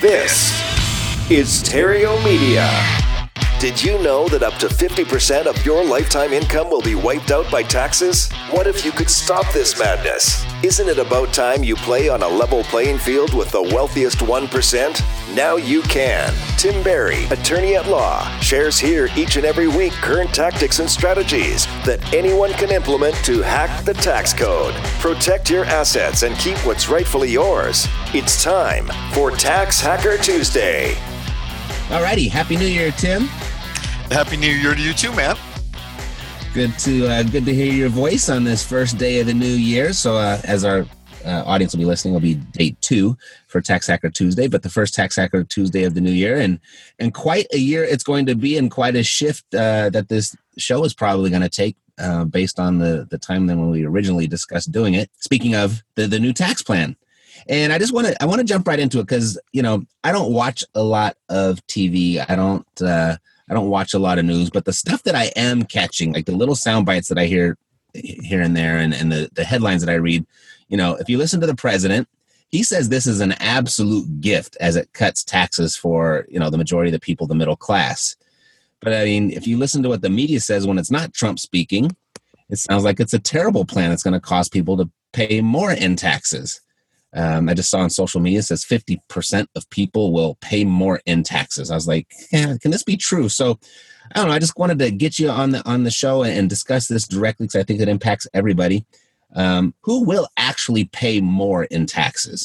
This is Stereo Media. Did you know that up to 50% of your lifetime income will be wiped out by taxes? What if you could stop this madness? Isn't it about time you play on a level playing field with the wealthiest 1%? Now you can. Tim Berry, attorney at law, shares here each and every week current tactics and strategies that anyone can implement to hack the tax code, protect your assets, and keep what's rightfully yours. It's time for Tax Hacker Tuesday. Alrighty, Happy New Year, Tim. Happy New Year to you too, man. Good to hear your voice on this first day of the new year. So as our audience will be listening, will be day 2 for Tax Hacker Tuesday, but the first Tax Hacker Tuesday of the new year, and quite a year it's going to be, and quite a shift that this show is probably going to take based on the time then when we originally discussed doing it. Speaking of the new tax plan. And I want to jump right into it because, I don't watch a lot of TV. I don't watch a lot of news, but the stuff that I am catching, like the little sound bites that I hear here and there, and the headlines that I read, if you listen to the president, he says this is an absolute gift as it cuts taxes for, the majority of the people, the middle class. But I mean, if you listen to what the media says when it's not Trump speaking, it sounds like it's a terrible plan. It's going to cause people to pay more in taxes. I just saw on social media, it says 50% of people will pay more in taxes. I was like, can this be true? So I don't know. I just wanted to get you on the show and discuss this directly because I think it impacts everybody. Who will actually pay more in taxes?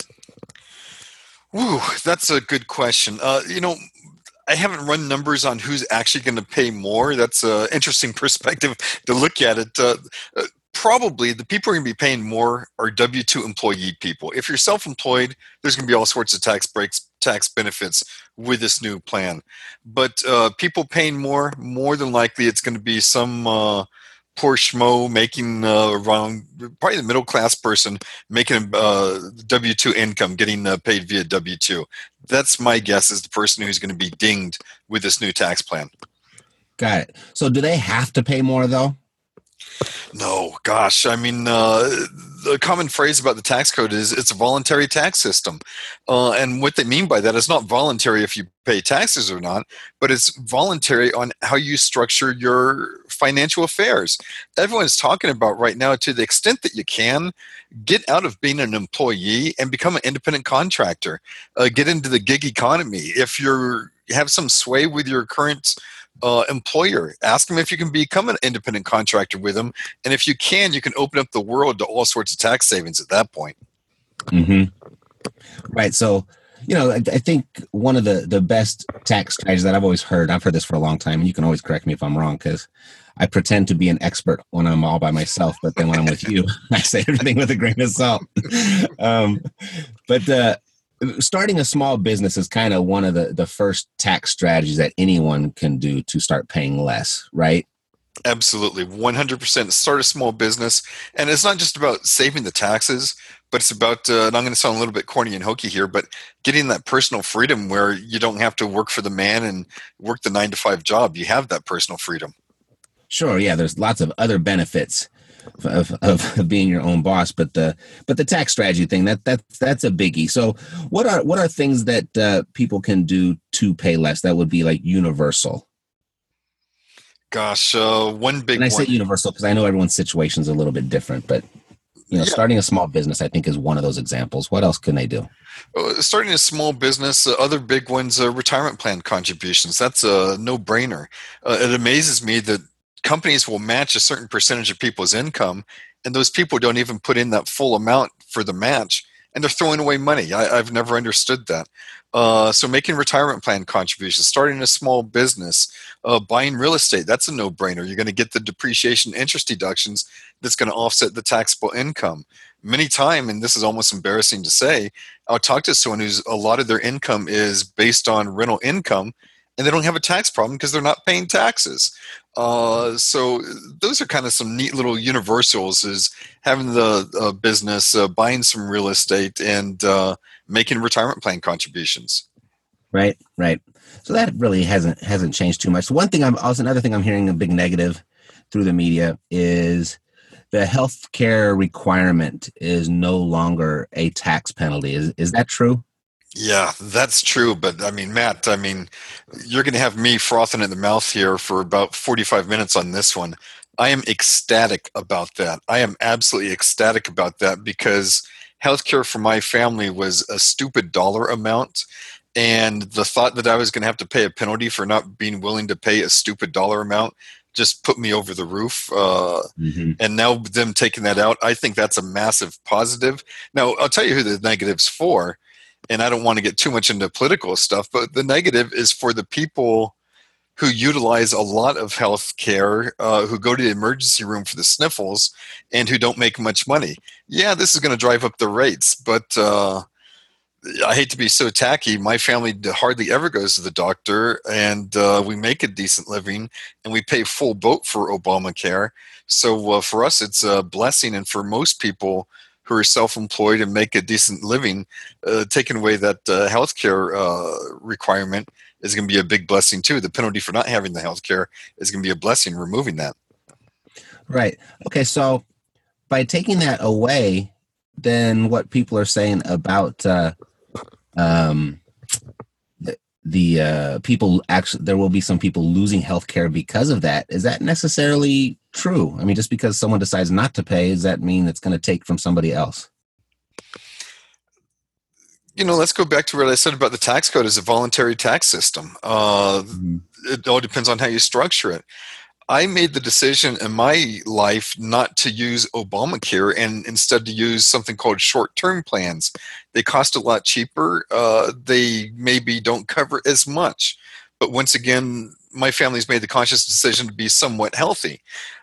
Ooh, that's a good question. I haven't run numbers on who's actually going to pay more. That's an interesting perspective to look at it. Probably the people who are going to be paying more are W-2 employee people. If you're self-employed, there's going to be all sorts of tax breaks, tax benefits with this new plan. But people paying more than likely it's going to be some poor schmo making probably the middle-class person making W-2 income, getting paid via W-2. That's my guess, is the person who's going to be dinged with this new tax plan. Got it. So do they have to pay more, though? No, gosh. I mean, the common phrase about the tax code is it's a voluntary tax system. And what they mean by that is not voluntary if you pay taxes or not, but it's voluntary on how you structure your financial affairs. Everyone's talking about right now, to the extent that you can, get out of being an employee and become an independent contractor. Get into the gig economy. If you have some sway with your current employer, ask them if you can become an independent contractor with them, and if you can open up the world to all sorts of tax savings at that point. Mm-hmm. Right. So, I think one of the best tax strategies that I've heard this for a long time, and you can always correct me if I'm wrong, because I pretend to be an expert when I'm all by myself, but then when I'm with you, I say everything with a grain of salt. But starting a small business is kind of one of the first tax strategies that anyone can do to start paying less, right? Absolutely. 100%. Start a small business. And it's not just about saving the taxes, but it's about, and I'm going to sound a little bit corny and hokey here, but getting that personal freedom where you don't have to work for the man and work the 9-to-5 job. You have that personal freedom. Sure. Yeah. There's lots of other benefits of being your own boss, but the tax strategy thing, that's a biggie. So what are things that people can do to pay less that would be like universal? Gosh, one big one. And I say universal because I know everyone's situation is a little bit different, but starting a small business, I think, is one of those examples. What else can they do? Starting a small business, other big ones, retirement plan contributions. That's a no-brainer. It amazes me that companies will match a certain percentage of people's income, and those people don't even put in that full amount for the match, and they're throwing away money. I've never understood that. So making retirement plan contributions, starting a small business, buying real estate, that's a no-brainer. You're going to get the depreciation interest deductions that's going to offset the taxable income. Many times, and this is almost embarrassing to say, I'll talk to someone who's a lot of their income is based on rental income, and they don't have a tax problem because they're not paying taxes. So those are kind of some neat little universals, is having the business, buying some real estate, and making retirement plan contributions. Right. So that really hasn't changed too much. Another thing I'm hearing a big negative through the media is the healthcare requirement is no longer a tax penalty. Is that true? Yeah, that's true. But I mean, Matt, I mean, you're going to have me frothing at the mouth here for about 45 minutes on this one. I am ecstatic about that. I am absolutely ecstatic about that because healthcare for my family was a stupid dollar amount. And the thought that I was going to have to pay a penalty for not being willing to pay a stupid dollar amount just put me over the roof. Hmm. And now them taking that out, I think that's a massive positive. Now, I'll tell you who the negative's for, and I don't want to get too much into political stuff, but the negative is for the people who utilize a lot of health care, who go to the emergency room for the sniffles, and who don't make much money. Yeah, this is going to drive up the rates, but I hate to be so tacky. My family hardly ever goes to the doctor, and we make a decent living, and we pay full boat for Obamacare. So for us, it's a blessing, and for most people who are self-employed and make a decent living, taking away that healthcare requirement is going to be a big blessing too. The penalty for not having the healthcare is going to be a blessing. Removing that. Right. Okay. So by taking that away, then what people are saying about um, the people actually, there will be some people losing healthcare because of that. Is that necessarily true? I mean, just because someone decides not to pay, does that mean it's going to take from somebody else? Let's go back to what I said about the tax code as a voluntary tax system. Mhm. It all depends on how you structure it. I made the decision in my life not to use Obamacare and instead to use something called short-term plans. They cost a lot cheaper. They maybe don't cover as much. But once again, my family's made the conscious decision to be somewhat healthy.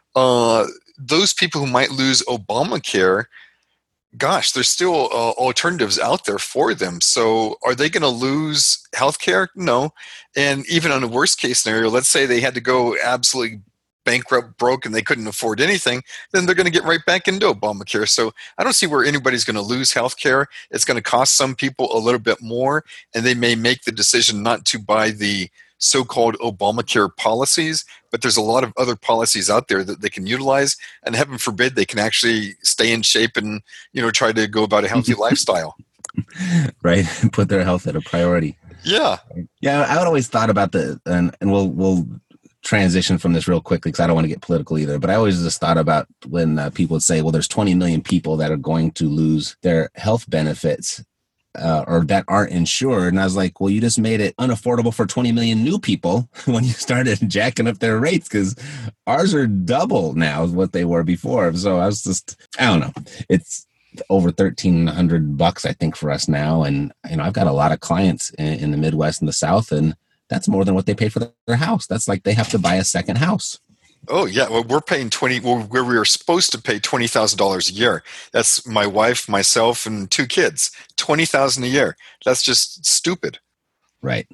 Those people who might lose Obamacare, gosh, there's still alternatives out there for them. So are they going to lose healthcare? No. And even on a worst case scenario, let's say they had to go absolutely bankrupt, broke, and they couldn't afford anything, then they're going to get right back into Obamacare. So I don't see where anybody's going to lose healthcare. It's going to cost some people a little bit more, and they may make the decision not to buy the so-called Obamacare policies, but there's a lot of other policies out there that they can utilize, and heaven forbid they can actually stay in shape and try to go about a healthy lifestyle. Right. Put their health at a priority. Yeah. Yeah. I would always thought about and we'll transition from this real quickly because I don't want to get political either. But I always just thought about when people would say, well, there's 20 million people that are going to lose their health benefits or that aren't insured. And I was like, well, you just made it unaffordable for 20 million new people when you started jacking up their rates because ours are double now what they were before. So I was just, I don't know. It's over $1,300, I think, for us now. And, I've got a lot of clients in the Midwest and the South, and that's more than what they pay for their house. That's like they have to buy a second house. Oh yeah, well we're paying where we were supposed to pay $20,000 a year. That's my wife, myself, and two kids. $20,000 a year. That's just stupid. Right.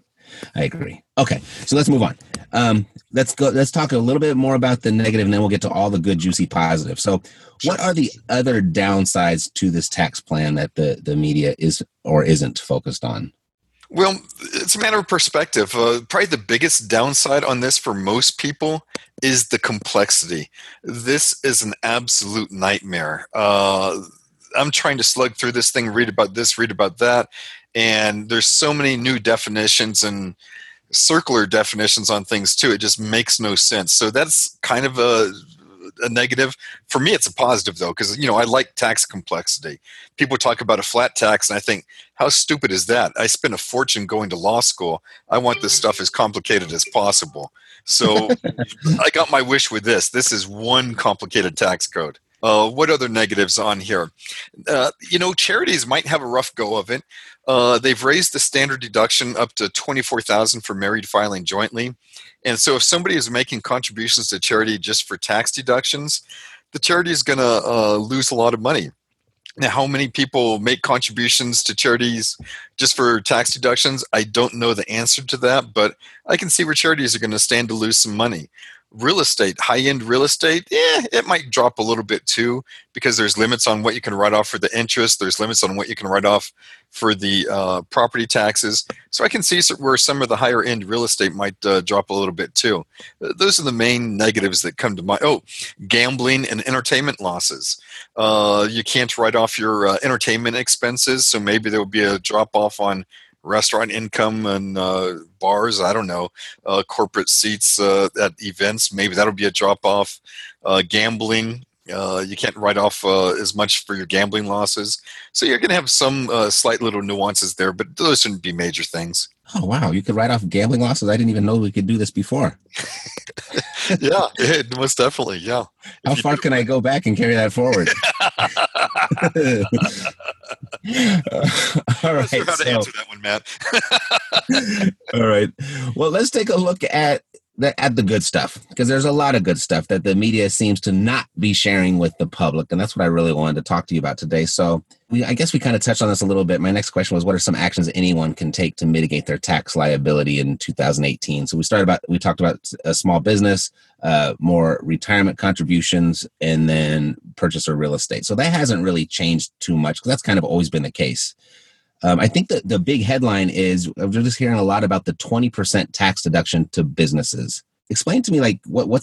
I agree. Okay, so let's move on. Let's go. Let's talk a little bit more about the negative, and then we'll get to all the good, juicy positive. So, what are the other downsides to this tax plan that the media is or isn't focused on? Well, it's a matter of perspective. Probably the biggest downside on this for most people is the complexity. This is an absolute nightmare. I'm trying to slug through this thing, read about this, read about that, and there's so many new definitions and circular definitions on things too. It just makes no sense. So that's kind of a negative. For me, it's a positive though, because I like tax complexity. People talk about a flat tax, and I think, how stupid is that? I spent a fortune going to law school. I want this stuff as complicated as possible. So I got my wish with this. This is one complicated tax code. What other negatives on here? Charities might have a rough go of it. They've raised the standard deduction up to $24,000 for married filing jointly. And so if somebody is making contributions to charity just for tax deductions, the charity is going to lose a lot of money. Now, how many people make contributions to charities just for tax deductions? I don't know the answer to that, but I can see where charities are going to stand to lose some money. Real estate, high-end real estate, it might drop a little bit too, because there's limits on what you can write off for the interest. There's limits on what you can write off for the property taxes. So I can see where some of the higher-end real estate might drop a little bit too. Those are the main negatives that come to mind. Oh, gambling and entertainment losses. You can't write off your entertainment expenses, so maybe there will be a drop-off on restaurant income and bars. I don't know, corporate seats at events. Maybe that'll be a drop off. Gambling, you can't write off as much for your gambling losses. So you're going to have some slight little nuances there, but those shouldn't be major things. Oh, wow. You could write off gambling losses? I didn't even know we could do this before. Yeah, most definitely. Yeah. How far can I go back and carry that forward? All right. Sure how to answer that one, Matt. All right. Well, let's take a look at the good stuff, because there's a lot of good stuff that the media seems to not be sharing with the public. And that's what I really wanted to talk to you about today. So I guess we kind of touched on this a little bit. My next question was, what are some actions anyone can take to mitigate their tax liability in 2018? So we talked about a small business, more retirement contributions, and then purchase or real estate. So that hasn't really changed too much, because that's kind of always been the case. I think that the big headline is, we're just hearing a lot about the 20% tax deduction to businesses. Explain to me, like, what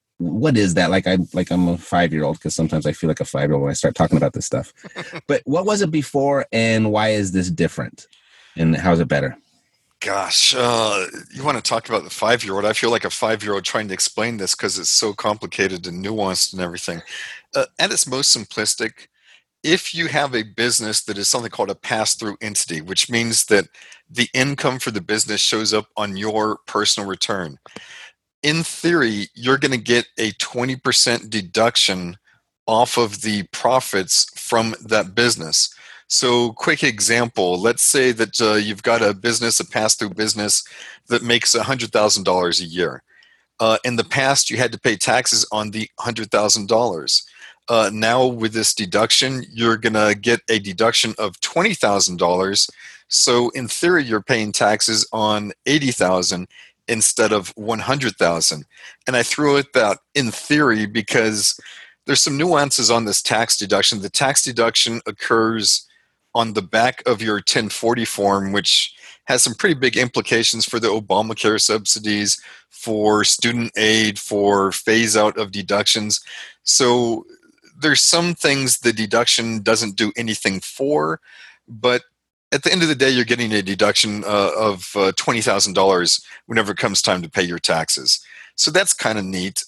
is that? Like I'm a 5-year-old, because sometimes I feel like a 5-year-old when I start talking about this stuff. But what was it before, and why is this different? And how is it better? Gosh, you want to talk about the 5-year-old? I feel like a 5-year-old trying to explain this, because it's so complicated and nuanced and everything. At its most simplistic, if you have a business that is something called a pass-through entity, which means that the income for the business shows up on your personal return, in theory, you're going to get a 20% deduction off of the profits from that business. So, quick example, let's say that you've got a business, a pass-through business that makes $100,000 a year. In the past, you had to pay taxes on the $100,000. Now with this deduction, you're going to get a deduction of $20,000. So in theory, you're paying taxes on $80,000 instead of $100,000. And I threw it that in theory because there's some nuances on this tax deduction. The tax deduction occurs on the back of your 1040 form, which has some pretty big implications for the Obamacare subsidies, for student aid, for phase out of deductions. So there's some things the deduction doesn't do anything for, but at the end of the day, you're getting a deduction of $20,000 whenever it comes time to pay your taxes. So that's kind of neat.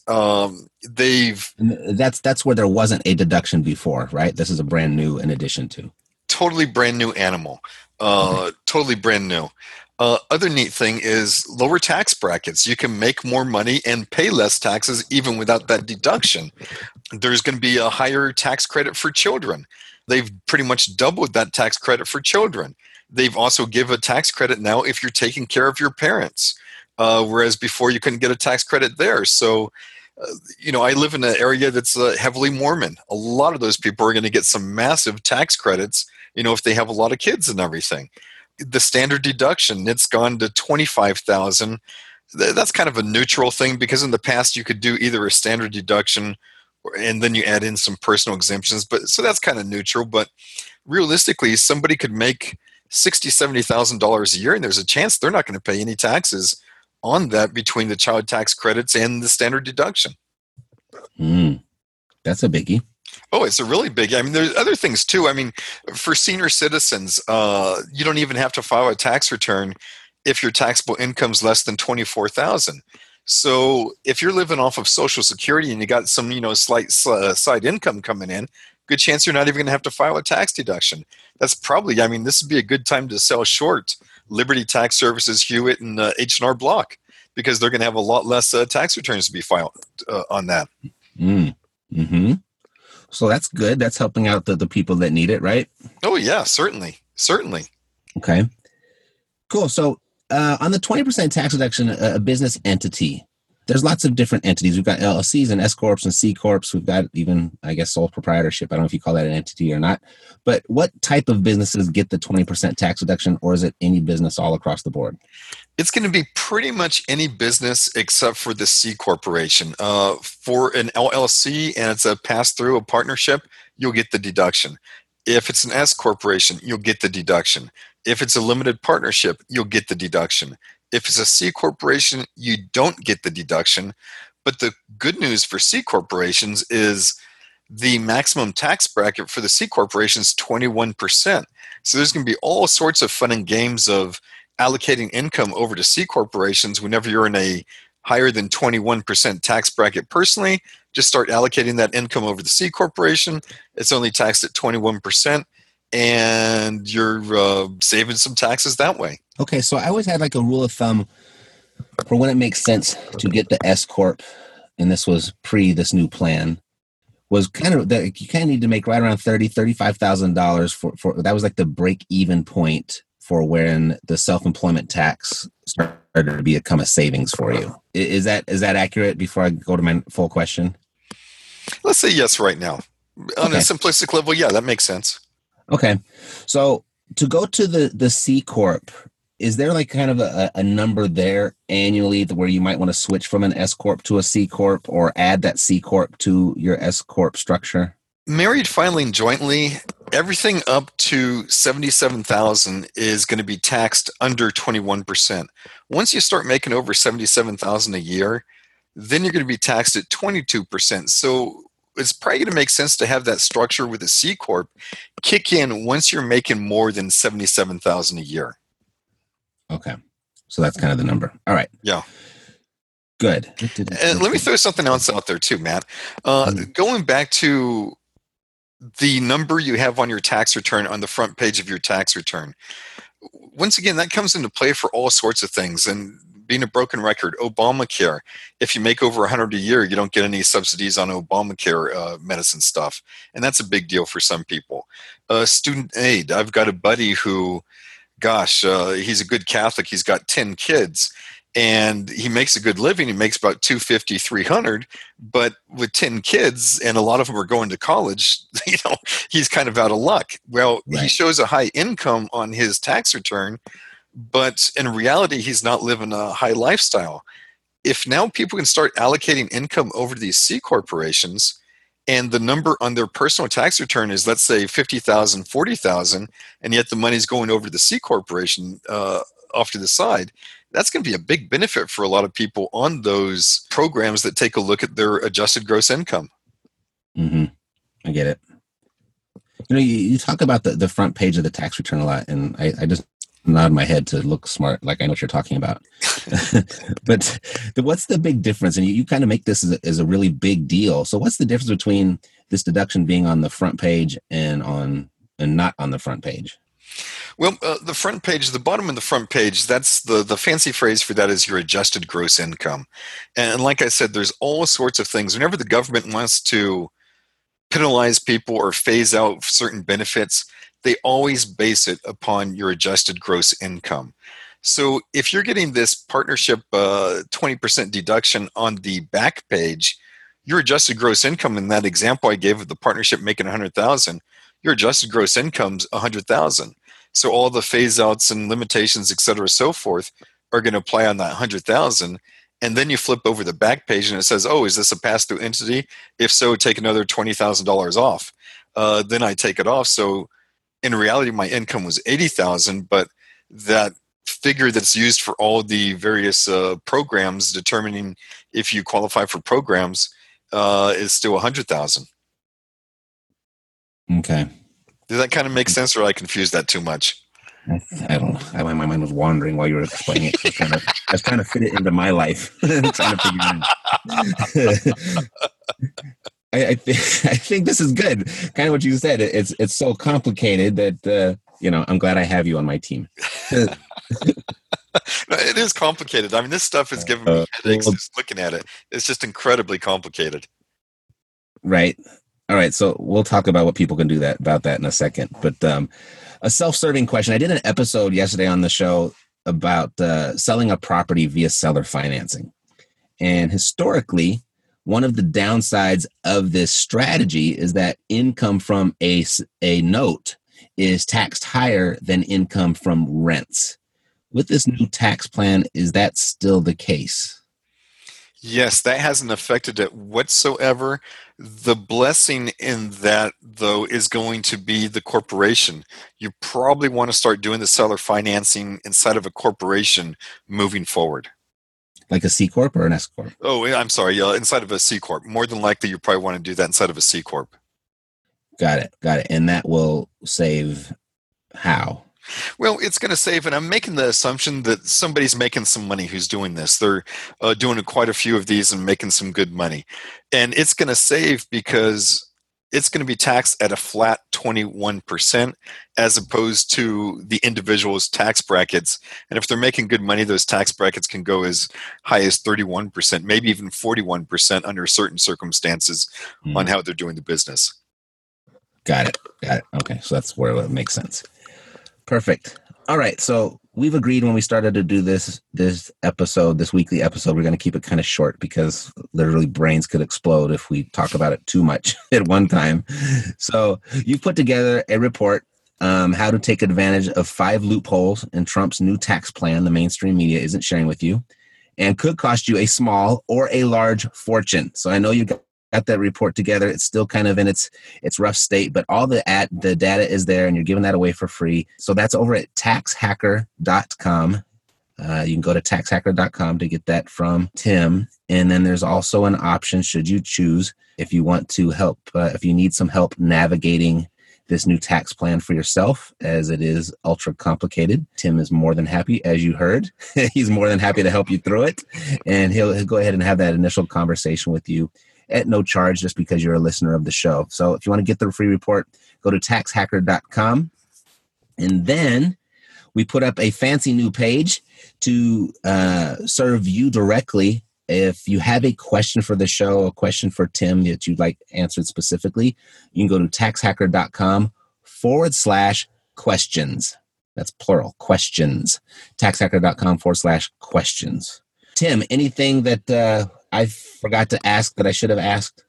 That's where there wasn't a deduction before, right? This is a brand new in addition to. Totally brand new animal. Totally brand new. Other neat thing is lower tax brackets. You can make more money and pay less taxes even without that deduction. There's going to be a higher tax credit for children. They've pretty much doubled that tax credit for children. They've also give a tax credit now if you're taking care of your parents, whereas before you couldn't get a tax credit there. So, I live in an area that's heavily Mormon. A lot of those people are going to get some massive tax credits, if they have a lot of kids and everything. The standard deduction, it's gone to $25,000. That's kind of a neutral thing, because in the past you could do either a standard deduction and then you add in some personal exemptions. So that's kind of neutral. But realistically, somebody could make $60,000, $70,000 a year, and there's a chance they're not going to pay any taxes on that between the child tax credits and the standard deduction. That's a biggie. Oh, it's a really big. I mean, there's other things too. I mean, for senior citizens, you don't even have to file a tax return if your taxable income is less than $24,000. So if you're living off of Social Security and you got some, slight side income coming in, good chance you're not even going to have to file a tax deduction. That's probably, this would be a good time to sell short Liberty Tax Services, Hewitt, and H&R Block, because they're going to have a lot less tax returns to be filed on that. Mm-hmm. So that's good. That's helping out the people that need it, right? Oh, yeah, certainly. Certainly. Okay. Cool. So on the 20% tax deduction, a business entity, there's lots of different entities. We've got LLCs and S Corps and C Corps. We've got even, sole proprietorship. I don't know if you call that an entity or not. But what type of businesses get the 20% tax deduction, or is it any business all across the board? It's going to be pretty much any business except for the C corporation. For an LLC and it's a pass-through, a partnership, you'll get the deduction. If it's an S corporation, you'll get the deduction. If it's a limited partnership, you'll get the deduction. If it's a C corporation, you don't get the deduction. But the good news for C corporations is the maximum tax bracket for the C corporation is 21%. So there's going to be all sorts of fun and games of allocating income over to C corporations whenever you're in a higher than 21% tax bracket personally. Just start allocating that income over the C corporation. It's only taxed at 21%, and you're saving some taxes that way. Okay, so I always had like a rule of thumb for when it makes sense to get the S corp, and this was pre this new plan, was kind of that you kind of need to make right around $35,000 for that was like the break even point for when the self-employment tax started to become a savings for you. Is that accurate before I go to my full question? Let's say yes right now. On a simplistic level, yeah, that makes sense. Okay. So to go to the C Corp, is there like kind of a number there annually where you might want to switch from an S Corp to a C Corp or add that C Corp to your S Corp structure? Married filing jointly, everything up to $77,000 is going to be taxed under 21%. Once you start making over $77,000 a year, then you're going to be taxed at 22%. So it's probably going to make sense to have that structure with a C Corp kick in once you're making more than $77,000 a year. Okay. So that's kind of the number. All right. Yeah. Good. And let me throw something else out there too, Matt. Going back to the number you have on your tax return on the front page of your tax return. Once again, that comes into play for all sorts of things. And being a broken record, Obamacare, if you make over 100 a year, you don't get any subsidies on Obamacare medicine stuff. And that's a big deal for some people. Student aid. I've got a buddy who, he's a good Catholic. He's got 10 kids. And he makes a good living. He makes about $250, $300, but with 10 kids, and a lot of them are going to college, he's kind of out of luck. Well, right. He shows a high income on his tax return, but in reality, he's not living a high lifestyle. If now people can start allocating income over to these C corporations, and the number on their personal tax return is, let's say, $50,000, $40,000, and yet the money's going over to the C corporation off to the side, that's going to be a big benefit for a lot of people on those programs that take a look at their adjusted gross income. Mm-hmm. I get it. You talk about the front page of the tax return a lot, and I just nod my head to look smart, like I know what you're talking about. But what's the big difference? And you kind of make this as a really big deal. So what's the difference between this deduction being on the front page and not on the front page? Well, the front page, the bottom of the front page, that's the fancy phrase for that is your adjusted gross income. And like I said, there's all sorts of things. Whenever the government wants to penalize people or phase out certain benefits, they always base it upon your adjusted gross income. So if you're getting this partnership 20% deduction on the back page, your adjusted gross income in that example I gave of the partnership making $100,000, your adjusted gross income's $100,000. So all the phase outs and limitations, et cetera, so forth, are going to apply on that 100,000. And then you flip over the back page and it says, oh, is this a pass-through entity? If so, take another $20,000 off. Then I take it off. So in reality, my income was $80,000, but that figure that's used for all the various programs determining if you qualify for programs is still $100,000. Okay. Does that kind of make sense, or I confused that too much? I don't know. My mind was wandering while you were explaining it. I was trying to fit it into my life. Trying to figure it out. I think this is good. Kind of what you said. It's so complicated that I'm glad I have you on my team. No, it is complicated. I mean, this stuff is giving me headaches just looking at it. It's just incredibly complicated. Right. All right, so we'll talk about what people can do about that in a second. But a self-serving question. I did an episode yesterday on the show about selling a property via seller financing. And historically, one of the downsides of this strategy is that income from a note is taxed higher than income from rents. With this new tax plan, is that still the case? Yes, that hasn't affected it whatsoever. The blessing in that, though, is going to be the corporation. You probably want to start doing the seller financing inside of a corporation moving forward. Like a C Corp or an S Corp? Oh, I'm sorry, inside of a C Corp. More than likely, you probably want to do that inside of a C Corp. Got it. And that will save how? Well, it's going to save, and I'm making the assumption that somebody's making some money who's doing this. They're doing quite a few of these and making some good money. And it's going to save because it's going to be taxed at a flat 21% as opposed to the individual's tax brackets. And if they're making good money, those tax brackets can go as high as 31%, maybe even 41% under certain circumstances on how they're doing the business. Got it. Okay, so that's where it makes sense. Perfect. All right, so we've agreed when we started to do this weekly episode, we're going to keep it kind of short because literally brains could explode if we talk about it too much at one time. So you put together a report, how to take advantage of 5 loopholes in Trump's new tax plan the mainstream media isn't sharing with you, and could cost you a small or a large fortune. So I know you got that report together. It's still kind of in its rough state, but all the data is there, and you're giving that away for free. So that's over at taxhacker.com. You can go to taxhacker.com to get that from Tim. And then there's also an option, should you choose, if you want to help, if you need some help navigating this new tax plan for yourself, as it is ultra complicated. Tim is more than happy, as you heard. He's more than happy to help you through it. And he'll go ahead and have that initial conversation with you at no charge, just because you're a listener of the show. So if you want to get the free report, go to taxhacker.com. And then we put up a fancy new page to serve you directly. If you have a question for the show, a question for Tim that you'd like answered specifically, you can go to taxhacker.com/questions. That's plural, questions. Taxhacker.com/questions. Tim, anything that I forgot to ask that I should have asked?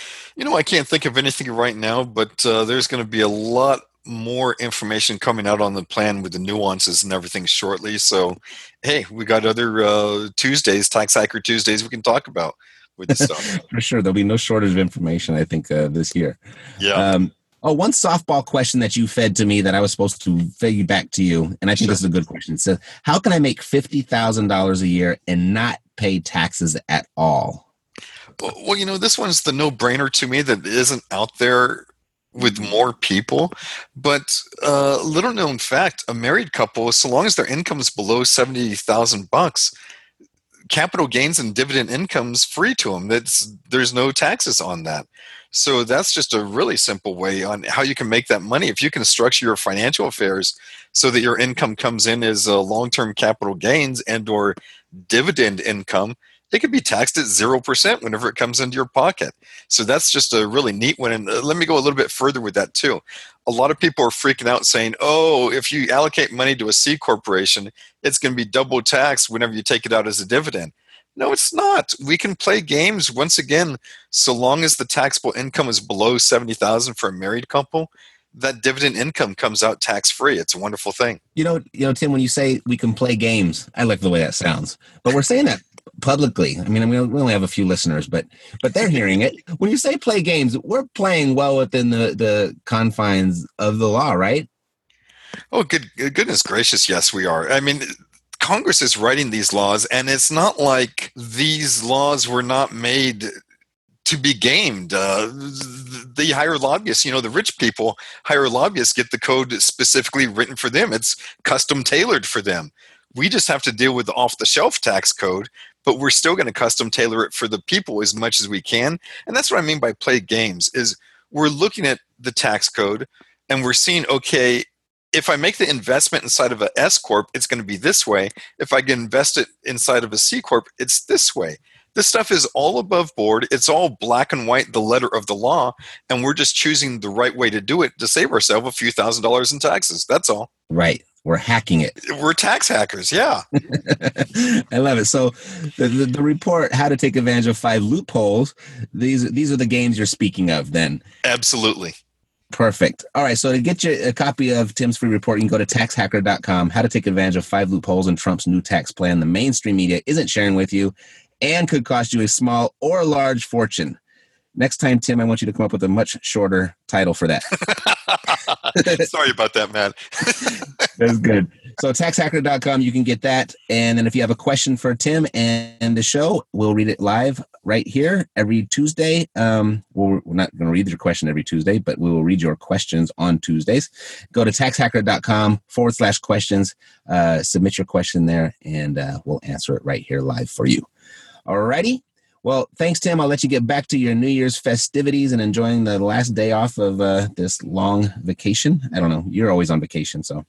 I can't think of anything right now, but there's going to be a lot more information coming out on the plan with the nuances and everything shortly. So, hey, we got other Tuesdays, Tax Hacker Tuesdays we can talk about with this stuff. For sure. There'll be no shortage of information, I think, this year. Yeah. One softball question that you fed to me that I was supposed to feed back to you, and I think this is a good question. It says, how can I make $50,000 a year and not pay taxes at all? Well, this one's the no-brainer to me that isn't out there with more people. But little known fact, a married couple, so long as their income is below $70,000, capital gains and dividend income's free to them. There's no taxes on that. So that's just a really simple way on how you can make that money. If you can structure your financial affairs so that your income comes in as long-term capital gains and or dividend income, it could be taxed at 0% whenever it comes into your pocket. So that's just a really neat one. And let me go a little bit further with that too. A lot of people are freaking out saying, oh, if you allocate money to a C corporation, it's going to be double taxed whenever you take it out as a dividend. No, it's not. We can play games once again, so long as the taxable income is below $70,000 for a married couple. That dividend income comes out tax-free. It's a wonderful thing. Tim, when you say we can play games, I like the way that sounds. But we're saying that publicly. I mean, we only have a few listeners, but they're hearing it. When you say play games, we're playing well within the confines of the law, right? Oh, goodness gracious, yes, we are. I mean, Congress is writing these laws, and it's not like these laws were not made to be gamed. They hire lobbyists. The rich people hire lobbyists, get the code specifically written for them. It's custom tailored for them. We just have to deal with the off-the-shelf tax code, but we're still going to custom tailor it for the people as much as we can. And that's what I mean by play games, is we're looking at the tax code, and we're seeing, okay, if I make the investment inside of a S Corp, it's going to be this way. If I can invest it inside of a C Corp, it's this way. This stuff is all above board. It's all black and white, the letter of the law, and we're just choosing the right way to do it to save ourselves a few $1,000s in taxes. That's all. Right. We're hacking it. We're tax hackers, yeah. I love it. So the report, how to take advantage of 5 loopholes, these are the games you're speaking of then. Absolutely. Perfect. All right. So to get you a copy of Tim's free report, you can go to taxhacker.com, how to take advantage of 5 loopholes in Trump's new tax plan the mainstream media isn't sharing with you and could cost you a small or large fortune. Next time, Tim, I want you to come up with a much shorter title for that. Sorry about that, Matt. That's good. So taxhacker.com, you can get that. And then if you have a question for Tim and the show, we'll read it live right here every Tuesday. We're not going to read your question every Tuesday, but we will read your questions on Tuesdays. Go to taxhacker.com/questions, submit your question there, and we'll answer it right here live for you. All righty. Well, thanks, Tim. I'll let you get back to your New Year's festivities and enjoying the last day off of this long vacation. I don't know. You're always on vacation, so.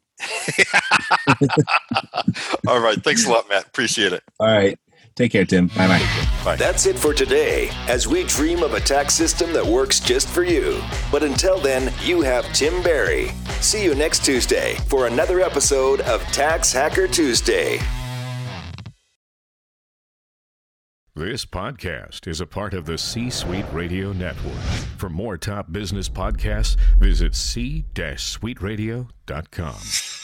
All right. Thanks a lot, Matt. Appreciate it. All right. Take care, Tim. Bye-bye. Bye. That's it for today, as we dream of a tax system that works just for you. But until then, you have Tim Barry. See you next Tuesday for another episode of Tax Hacker Tuesday. This podcast is a part of the C-Suite Radio Network. For more top business podcasts, visit c-suiteradio.com.